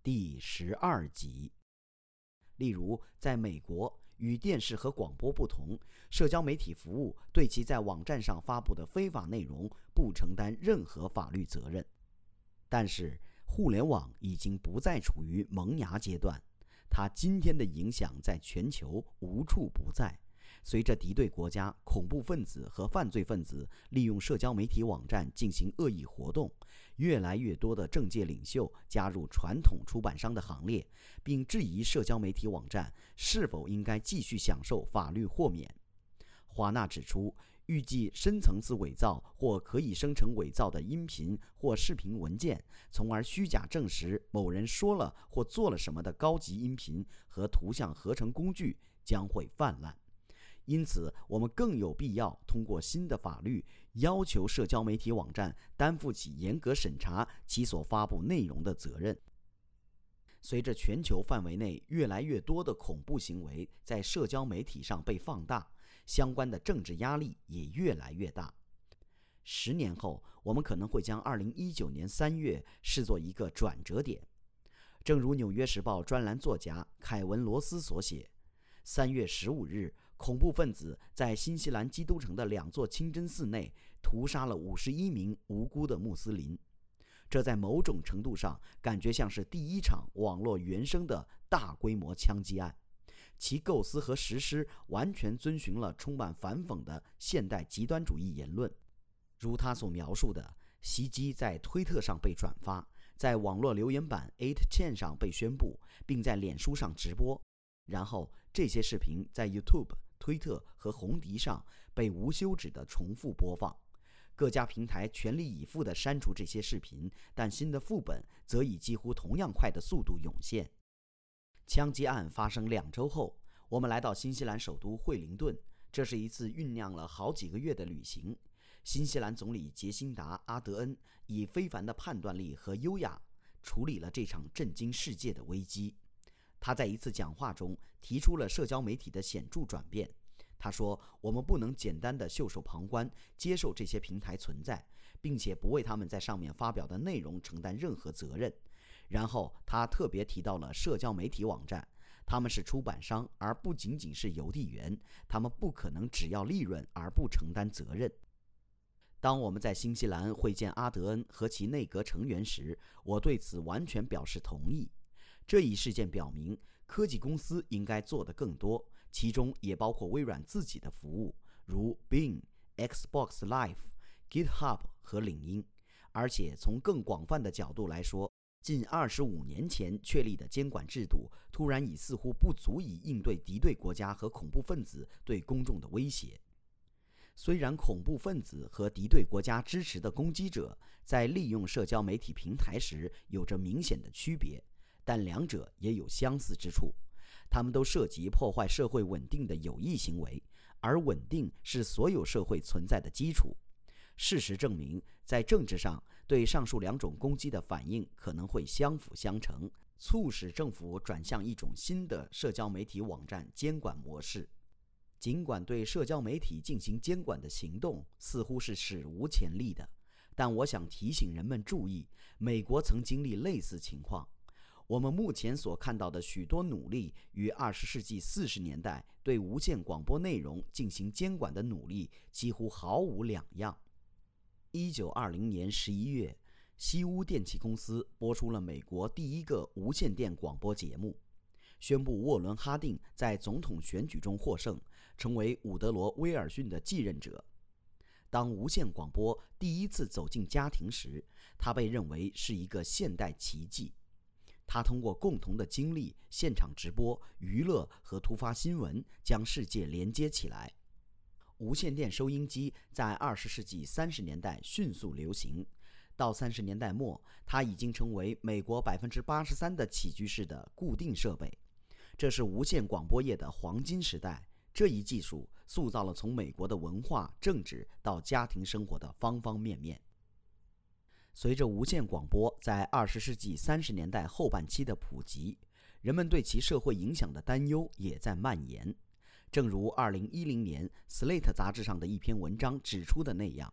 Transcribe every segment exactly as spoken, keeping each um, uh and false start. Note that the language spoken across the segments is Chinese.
第十二集。例如，在美国，与电视和广播不同，社交媒体服务对其在网站上发布的非法内容不承担任何法律责任。但是，互联网已经不再处于萌芽阶段，它今天的影响在全球无处不在。随着敌对国家、恐怖分子和犯罪分子利用社交媒体网站进行恶意活动，越来越多的政界领袖加入传统出版商的行列，并质疑社交媒体网站是否应该继续享受法律豁免。华纳指出，预计深层次伪造或可以生成伪造的音频或视频文件，从而虚假证实某人说了或做了什么的高级音频和图像合成工具将会泛滥。因此，我们更有必要通过新的法律，要求社交媒体网站担负起严格审查其所发布内容的责任。随着全球范围内越来越多的恐怖行为在社交媒体上被放大，相关的政治压力也越来越大。十年后，我们可能会将二零一九年三月视作一个转折点。正如《纽约时报》专栏作家凯文·罗斯所写，三月十五日，恐怖分子在新西兰基督城的两座清真寺内屠杀了五十一名无辜的穆斯林。这在某种程度上感觉像是第一场网络原生的大规模枪击案，其构思和实施完全遵循了充满反讽的现代极端主义言论。如他所描述的，袭击在推特上被转发，在网络留言板 eight chan 上被宣布，并在脸书上直播。然后这些视频在 YouTube、推特和红迪上被无休止地重复播放。各家平台全力以赴地删除这些视频，但新的副本则以几乎同样快的速度涌现。枪击案发生两周后，我们来到新西兰首都惠灵顿，这是一次酝酿了好几个月的旅行。新西兰总理杰辛达·阿德恩以非凡的判断力和优雅处理了这场震惊世界的危机。他在一次讲话中提出了社交媒体的显著转变。他说，我们不能简单的袖手旁观，接受这些平台存在，并且不为他们在上面发表的内容承担任何责任。然后他特别提到了社交媒体网站，他们是出版商，而不仅仅是邮递员，他们不可能只要利润而不承担责任。当我们在新西兰会见阿德恩和其内阁成员时，我对此完全表示同意。这一事件表明，科技公司应该做得更多，其中也包括微软自己的服务，如 Bing、Xbox Live、GitHub 和领英。而且从更广泛的角度来说，近二十五年前确立的监管制度，突然已似乎不足以应对敌对国家和恐怖分子对公众的威胁。虽然恐怖分子和敌对国家支持的攻击者在利用社交媒体平台时有着明显的区别，但两者也有相似之处，他们都涉及破坏社会稳定的有益行为，而稳定是所有社会存在的基础。事实证明，在政治上，对上述两种攻击的反应可能会相辅相成，促使政府转向一种新的社交媒体网站监管模式。尽管对社交媒体进行监管的行动似乎是史无前例的，但我想提醒人们注意，美国曾经历类似情况。我们目前所看到的许多努力与二十世纪四十年代对无线广播内容进行监管的努力几乎毫无两样。一九二零年十一月，西屋电气公司播出了美国第一个无线电广播节目，宣布沃伦·哈定在总统选举中获胜，成为伍德罗·威尔逊的继任者。当无线广播第一次走进家庭时，它被认为是一个现代奇迹。他通过共同的经历、现场直播、娱乐和突发新闻，将世界连接起来。无线电收音机在二十世纪三十年代迅速流行，到三十年代末，它已经成为美国百分之八十三的起居室的固定设备。这是无线广播业的黄金时代。这一技术塑造了从美国的文化、政治到家庭生活的方方面面。随着无线广播在二十世纪三十年代后半期的普及，人们对其社会影响的担忧也在蔓延。正如二零一零年 Slate 杂志上的一篇文章指出的那样，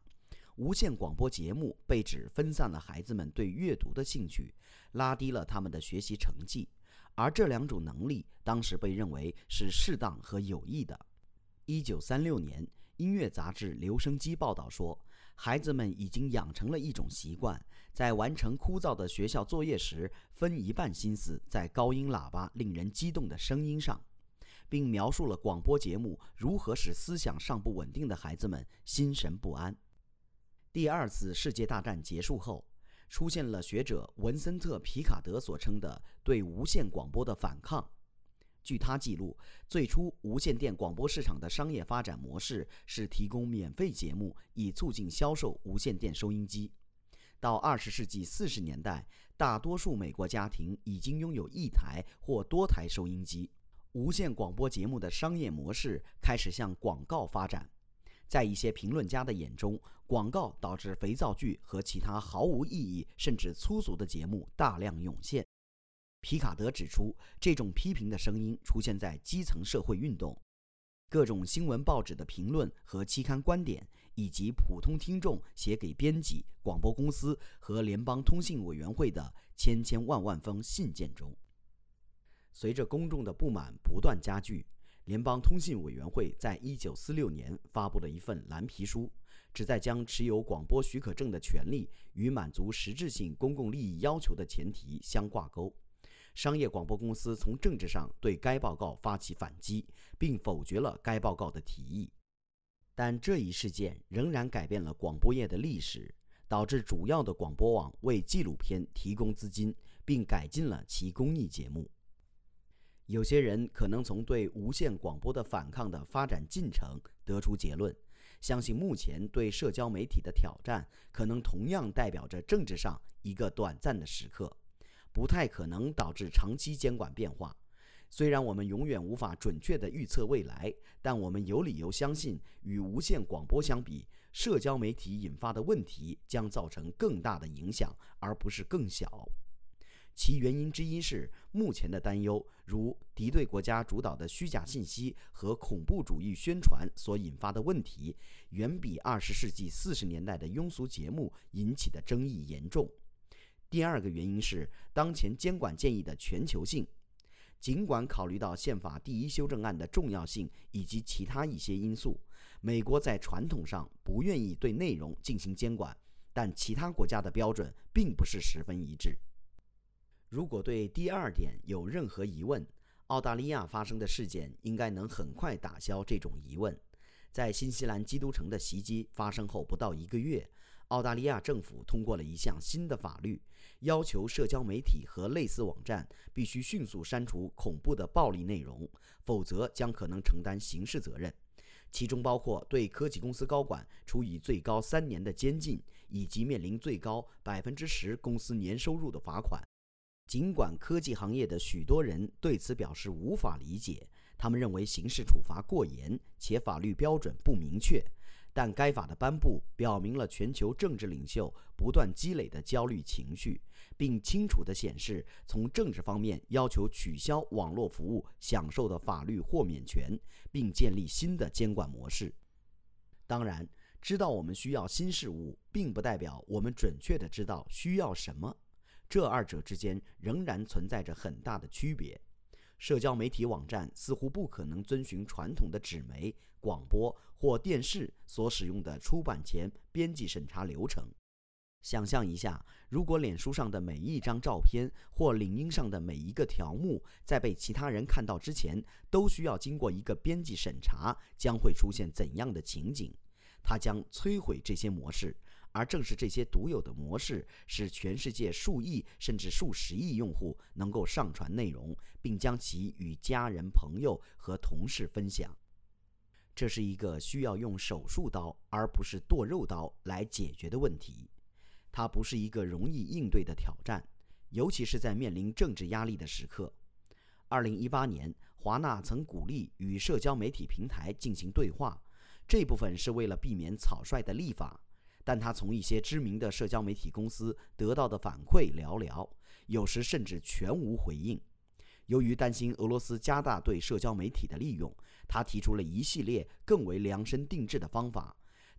无线广播节目被指分散了孩子们对阅读的兴趣，拉低了他们的学习成绩，而这两种能力当时被认为是适当和有益的。一九三六年，音乐杂志《留声机》报道说，孩子们已经养成了一种习惯，在完成枯燥的学校作业时，分一半心思在高音喇叭令人激动的声音上，并描述了广播节目如何使思想尚不稳定的孩子们心神不安。第二次世界大战结束后，出现了学者文森特·皮卡德所称的对无线广播的反抗。据他记录，最初无线电广播市场的商业发展模式是提供免费节目，以促进销售无线电收音机。到二十世纪四十年代，大多数美国家庭已经拥有一台或多台收音机，无线广播节目的商业模式开始向广告发展。在一些评论家的眼中，广告导致肥皂剧和其他毫无意义甚至粗俗的节目大量涌现。皮卡德指出，这种批评的声音出现在基层社会运动、各种新闻报纸的评论和期刊观点，以及普通听众写给编辑、广播公司和联邦通信委员会的千千万万封信件中。随着公众的不满不断加剧，联邦通信委员会在一九四六年发布了一份蓝皮书，旨在将持有广播许可证的权利与满足实质性公共利益要求的前提相挂钩。商业广播公司从政治上对该报告发起反击，并否决了该报告的提议。但这一事件仍然改变了广播业的历史，导致主要的广播网为纪录片提供资金，并改进了其公益节目。有些人可能从对无线广播的反抗的发展进程得出结论，相信目前对社交媒体的挑战可能同样代表着政治上一个短暂的时刻，不太可能导致长期监管变化。虽然我们永远无法准确地预测未来，但我们有理由相信，与无线广播相比，社交媒体引发的问题将造成更大的影响，而不是更小。其原因之一是，目前的担忧，如敌对国家主导的虚假信息和恐怖主义宣传所引发的问题，远比二十世纪四十年代的庸俗节目引起的争议严重。第二个原因是当前监管建议的全球性。尽管考虑到宪法第一修正案的重要性以及其他一些因素，美国在传统上不愿意对内容进行监管，但其他国家的标准并不是十分一致。如果对第二点有任何疑问，澳大利亚发生的事件应该能很快打消这种疑问。在新西兰基督城的袭击发生后不到一个月，澳大利亚政府通过了一项新的法律，要求社交媒体和类似网站必须迅速删除恐怖的暴力内容，否则将可能承担刑事责任，其中包括对科技公司高管处以最高三年的监禁，以及面临最高百分之十公司年收入的罚款。尽管科技行业的许多人对此表示无法理解，他们认为刑事处罚过严且法律标准不明确，但该法的颁布表明了全球政治领袖不断积累的焦虑情绪，并清楚地显示从政治方面要求取消网络服务享受的法律豁免权，并建立新的监管模式。当然，知道我们需要新事物，并不代表我们准确地知道需要什么，这二者之间仍然存在着很大的区别。社交媒体网站似乎不可能遵循传统的纸媒、广播或电视所使用的出版前编辑审查流程。想象一下，如果脸书上的每一张照片或领英上的每一个条目在被其他人看到之前都需要经过一个编辑审查，将会出现怎样的情景？它将摧毁这些模式，而正是这些独有的模式，使全世界数亿甚至数十亿用户能够上传内容，并将其与家人、朋友和同事分享。这是一个需要用手术刀而不是剁肉刀来解决的问题。它不是一个容易应对的挑战，尤其是在面临政治压力的时刻。二零一八年，华纳曾鼓励与社交媒体平台进行对话，这部分是为了避免草率的立法，但他从一些知名的社交媒体公司得到的反馈寥寥，有时甚至全无回应。由于担心俄罗斯加大对社交媒体的利用，他提出了一系列更为量身定制的方法。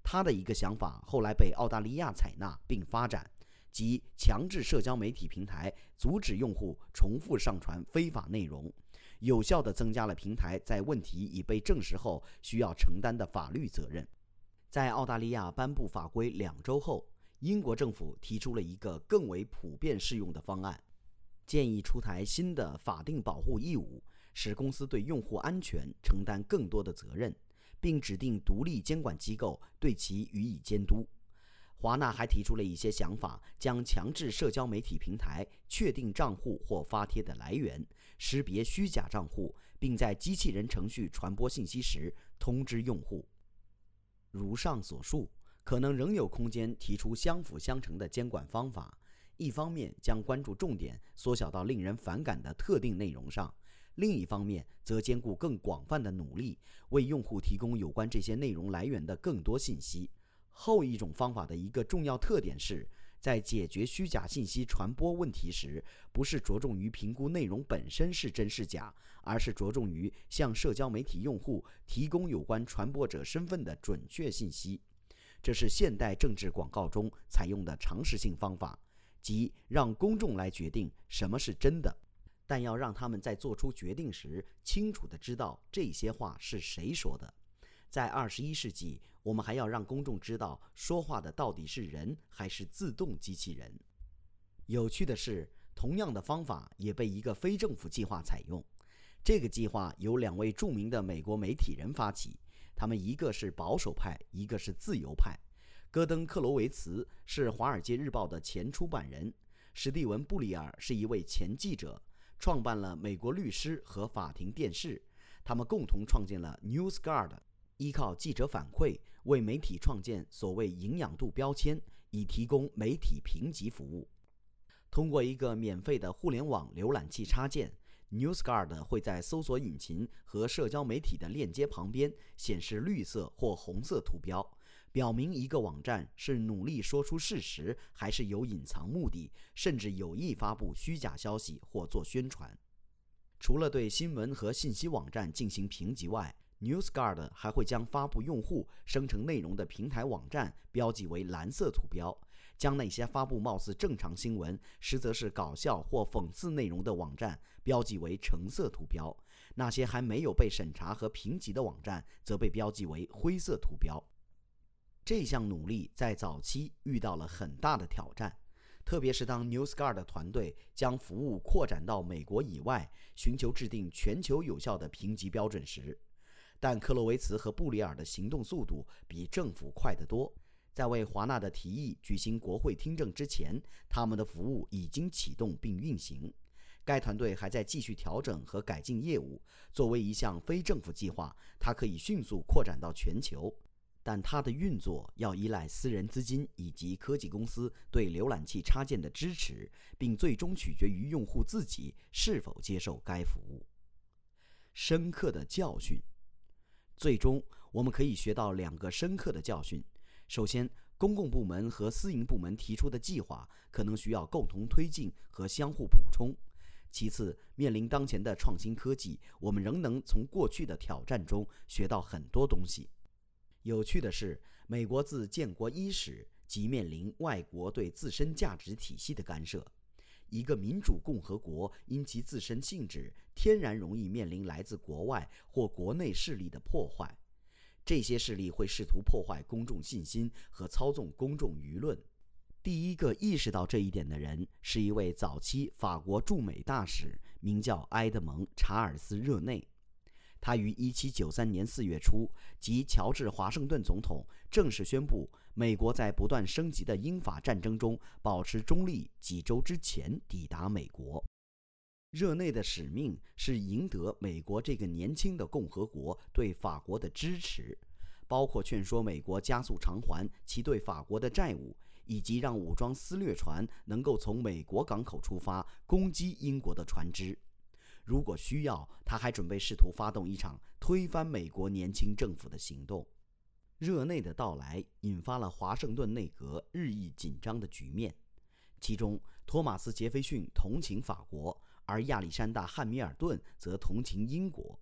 他的一个想法后来被澳大利亚采纳并发展，即强制社交媒体平台阻止用户重复上传非法内容，有效地增加了平台在问题已被证实后需要承担的法律责任。在澳大利亚颁布法规两周后，英国政府提出了一个更为普遍适用的方案，建议出台新的法定保护义务，使公司对用户安全承担更多的责任，并指定独立监管机构对其予以监督。华纳还提出了一些想法，将强制社交媒体平台确定账户或发帖的来源，识别虚假账户，并在机器人程序传播信息时通知用户。如上所述，可能仍有空间提出相辅相成的监管方法，一方面将关注重点缩小到令人反感的特定内容上，另一方面则兼顾更广泛的努力，为用户提供有关这些内容来源的更多信息。后一种方法的一个重要特点是，在解决虚假信息传播问题时，不是着重于评估内容本身是真是假，而是着重于向社交媒体用户提供有关传播者身份的准确信息。这是现代政治广告中采用的常识性方法，即让公众来决定什么是真的，但要让他们在做出决定时清楚地知道这些话是谁说的。在二十一世纪，我们还要让公众知道说话的到底是人还是自动机器人。有趣的是，同样的方法也被一个非政府计划采用。这个计划由两位著名的美国媒体人发起，他们一个是保守派，一个是自由派。戈登·克罗维茨是《华尔街日报》的前出版人，史蒂文·布里尔是一位前记者，创办了美国律师和法庭电视。他们共同创建了 NewsGuard， 依靠记者反馈为媒体创建所谓营养度标签，以提供媒体评级服务。通过一个免费的互联网浏览器插件， NewsGuard 会在搜索引擎和社交媒体的链接旁边显示绿色或红色图标，表明一个网站是努力说出事实，还是有隐藏目的，甚至有意发布虚假消息或做宣传。除了对新闻和信息网站进行评级外， NewsGuard 还会将发布用户生成内容的平台网站标记为蓝色图标，将那些发布貌似正常新闻，实则是搞笑或讽刺内容的网站标记为橙色图标，那些还没有被审查和评级的网站则被标记为灰色图标。这项努力在早期遇到了很大的挑战，特别是当 NewsGuard 团队将服务扩展到美国以外，寻求制定全球有效的评级标准时。但克洛维茨和布里尔的行动速度比政府快得多，在为华纳的提议举行国会听证之前，他们的服务已经启动并运行。该团队还在继续调整和改进业务，作为一项非政府计划，它可以迅速扩展到全球。但它的运作要依赖私人资金以及科技公司对浏览器插件的支持，并最终取决于用户自己是否接受该服务。深刻的教训。最终，我们可以学到两个深刻的教训。首先，公共部门和私营部门提出的计划可能需要共同推进和相互补充。其次，面临当前的创新科技，我们仍能从过去的挑战中学到很多东西。有趣的是，美国自建国伊始即面临外国对自身价值体系的干涉。一个民主共和国因其自身性质，天然容易面临来自国外或国内势力的破坏。这些势力会试图破坏公众信心和操纵公众舆论。第一个意识到这一点的人是一位早期法国驻美大使，名叫埃德蒙·查尔斯·热内。他于一七九三年四月初，即乔治·华盛顿总统正式宣布美国在不断升级的英法战争中保持中立几周之前抵达美国。热内的使命是赢得美国这个年轻的共和国对法国的支持，包括劝说美国加速偿还其对法国的债务，以及让武装私掠船能够从美国港口出发攻击英国的船只。如果需要，他还准备试图发动一场推翻美国年轻政府的行动。热内的到来引发了华盛顿内阁日益紧张的局面，其中托马斯·杰斐逊同情法国，而亚历山大·汉密尔顿则同情英国。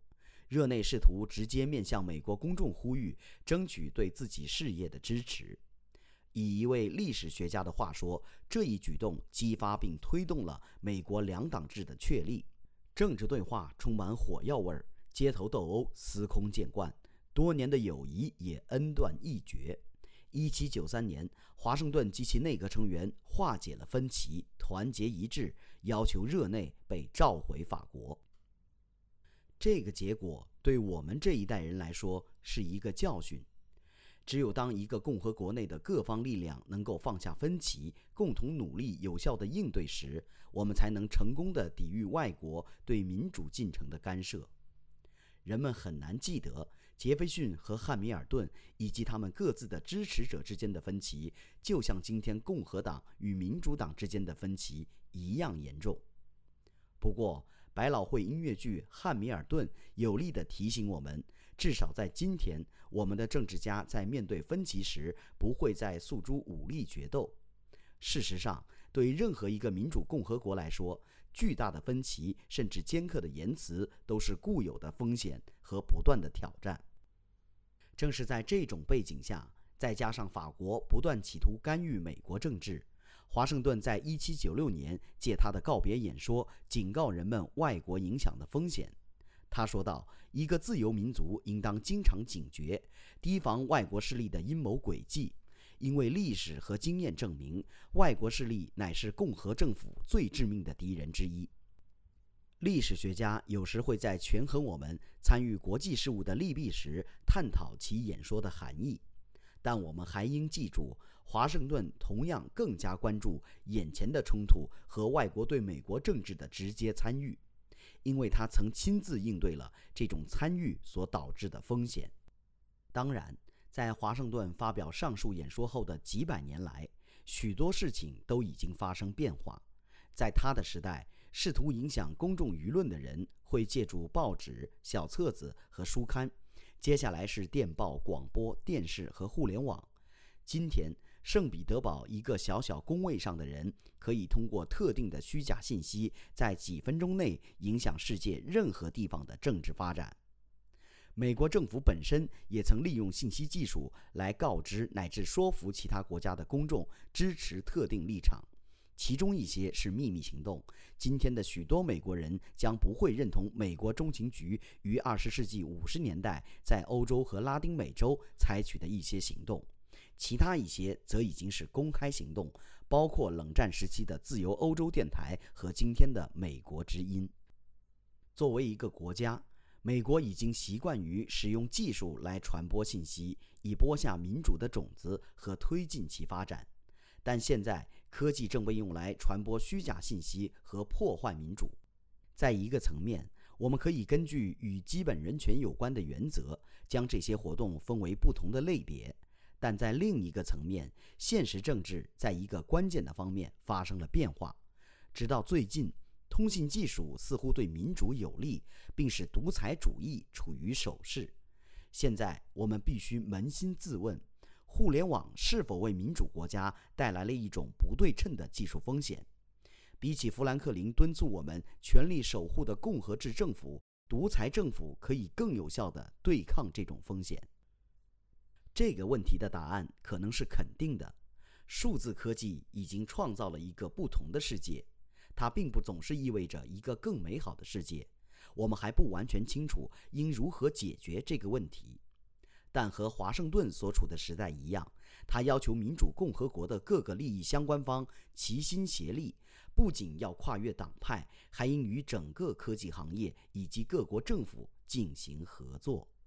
热内试图直接面向美国公众呼吁，争取对自己事业的支持。以一位历史学家的话说，这一举动激发并推动了美国两党制的确立，政治对话充满火药味儿，街头斗殴司空见惯，多年的友谊也恩断义绝。一七九三年，华盛顿及其内阁成员化解了分歧，团结一致，要求热内被召回法国。这个结果对我们这一代人来说是一个教训。只有当一个共和国内的各方力量能够放下分歧，共同努力有效地应对时，我们才能成功地抵御外国对民主进程的干涉。人们很难记得杰斐逊和汉密尔顿以及他们各自的支持者之间的分歧，就像今天共和党与民主党之间的分歧一样严重。不过，百老汇音乐剧《汉密尔顿》有力地提醒我们，至少在今天，我们的政治家在面对分歧时不会再诉诸武力决斗。事实上，对于任何一个民主共和国来说，巨大的分歧甚至尖刻的言辞都是固有的风险和不断的挑战。正是在这种背景下，再加上法国不断企图干预美国政治，华盛顿在一七九六年借他的告别演说警告人们外国影响的风险。他说道，一个自由民族应当经常警觉，提防外国势力的阴谋诡计，因为历史和经验证明，外国势力乃是共和政府最致命的敌人之一。历史学家有时会在权衡我们参与国际事务的利弊时探讨其演说的含义，但我们还应记住，华盛顿同样更加关注眼前的冲突和外国对美国政治的直接参与，因为他曾亲自应对了这种参与所导致的风险。当然，在华盛顿发表上述演说后的几百年来，许多事情都已经发生变化。在他的时代，试图影响公众舆论的人会借助报纸、小册子和书刊，接下来是电报、广播、电视和互联网。今天，圣彼得堡一个小小工位上的人可以通过特定的虚假信息，在几分钟内影响世界任何地方的政治发展。美国政府本身也曾利用信息技术来告知乃至说服其他国家的公众支持特定立场，其中一些是秘密行动。今天的许多美国人将不会认同美国中情局于二十世纪五十年代在欧洲和拉丁美洲采取的一些行动，其他一些则已经是公开行动，包括冷战时期的自由欧洲电台和今天的美国之音。作为一个国家，美国已经习惯于使用技术来传播信息，以播下民主的种子和推进其发展。但现在，科技正被用来传播虚假信息和破坏民主。在一个层面，我们可以根据与基本人权有关的原则，将这些活动分为不同的类别。但在另一个层面，现实政治在一个关键的方面发生了变化。直到最近，通信技术似乎对民主有利，并使独裁主义处于守势。现在我们必须扪心自问，互联网是否为民主国家带来了一种不对称的技术风险？比起富兰克林敦促我们全力守护的共和制政府，独裁政府可以更有效地对抗这种风险。这个问题的答案可能是肯定的。数字科技已经创造了一个不同的世界，它并不总是意味着一个更美好的世界。我们还不完全清楚应如何解决这个问题。但和华盛顿所处的时代一样，他要求民主共和国的各个利益相关方齐心协力，不仅要跨越党派，还应与整个科技行业以及各国政府进行合作。